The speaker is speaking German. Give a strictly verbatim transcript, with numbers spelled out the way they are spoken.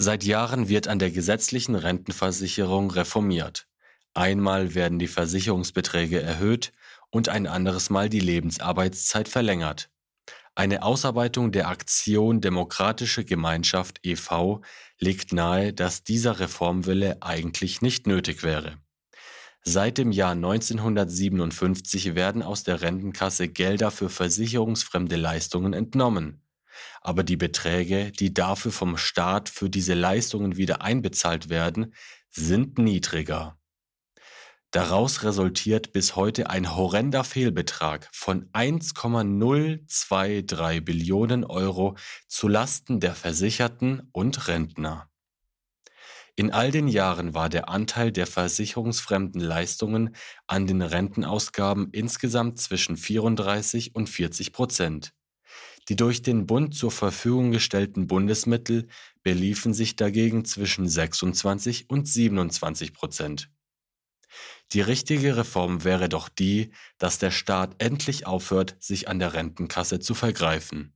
Seit Jahren wird an der gesetzlichen Rentenversicherung reformiert. Einmal werden die Versicherungsbeträge erhöht und ein anderes Mal die Lebensarbeitszeit verlängert. Eine Ausarbeitung der Aktion Demokratische Gemeinschaft e V legt nahe, dass dieser Reformwille eigentlich nicht nötig wäre. Seit dem Jahr neunzehnhundertsiebenundfünfzig werden aus der Rentenkasse Gelder für versicherungsfremde Leistungen entnommen. Aber die Beträge, die dafür vom Staat für diese Leistungen wieder einbezahlt werden, sind niedriger. Daraus resultiert bis heute ein horrender Fehlbetrag von eins Komma null zwei drei Billionen Euro zu Lasten der Versicherten und Rentner. In all den Jahren war der Anteil der versicherungsfremden Leistungen an den Rentenausgaben insgesamt zwischen vierunddreißig und vierzig Prozent. Die durch den Bund zur Verfügung gestellten Bundesmittel beliefen sich dagegen zwischen sechsundzwanzig und siebenundzwanzig Prozent. Die richtige Reform wäre doch die, dass der Staat endlich aufhört, sich an der Rentenkasse zu vergreifen.